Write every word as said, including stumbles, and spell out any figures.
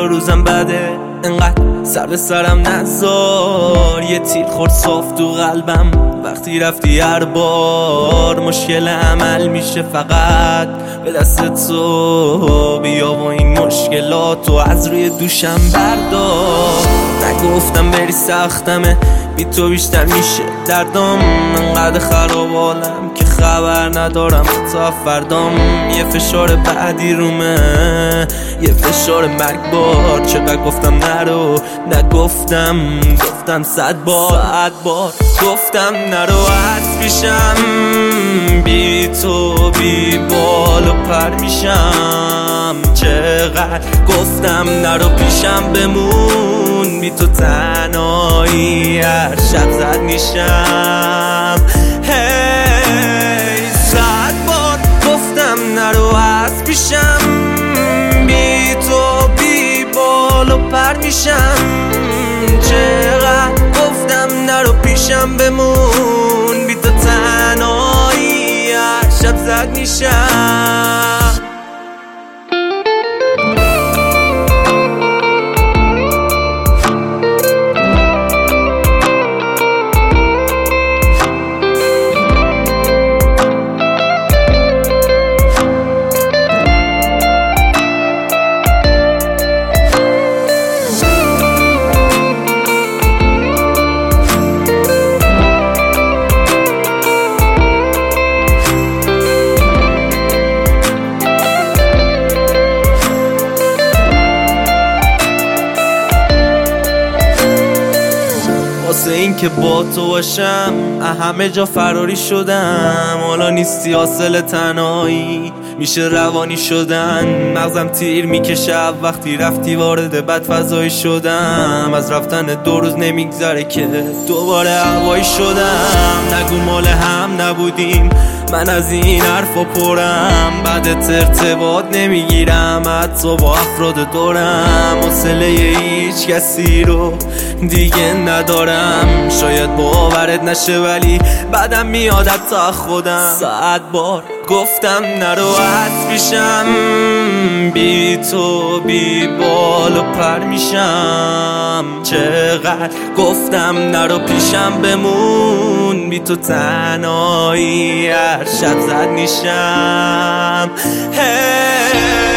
روزم بده، انقدر سر به سرم نذار. یه تیر خورد صاف تو قلبم وقتی رفتی هر بار. مشکل عمل میشه فقط به دست تو، بیا و این مشکلاتو از روی دوشم بردار. نگفتم بری سختمه، بی تو بیشتر میشه دردم. انقدر خراب حالم که خبر ندارم تا فردام. یه فشار بعدی رومه، یه فشار مرگبار. چقدر گفتم نرو، نگفتم، گفتم صد بار صد بار گفتم نرو از پیشم. بی تو بی بال و پر میشم. چقدر گفتم نرو پیشم بمون، بی تو تنهایی هر شب زد میشم. هی صد بار گفتم نرو از پیشم. بی تو بی بال و پر میشم. چقدر گفتم نرو پیشم بمون، بی تو تنهایی هر شب زد میشم. واسه این که با تو باشم همه جا فراری شدم. حالا نیستی حاصل تنهایی، میشه روانی شدن. مغزم تیر میکشه وقتی رفتی وارد بد فضایی شدم. از رفتن دو روز نمیگذره که دوباره هوایی شدم. نگو مال هم نبودیم، من از این حرفا پرم. بعد ارتباط نمیگیرم حتی با افراد دورم. حوصله هیچ کسی رو دیگه ندارم. شاید باورت نشه ولی بعدم میاد حتی خودم. صد بار گفتم نرو از پیشم. بی تو بی بال و پر میشم. چقدر گفتم نرو پیشم بمون، بی تو تنهایی هر شب زد میشم. hey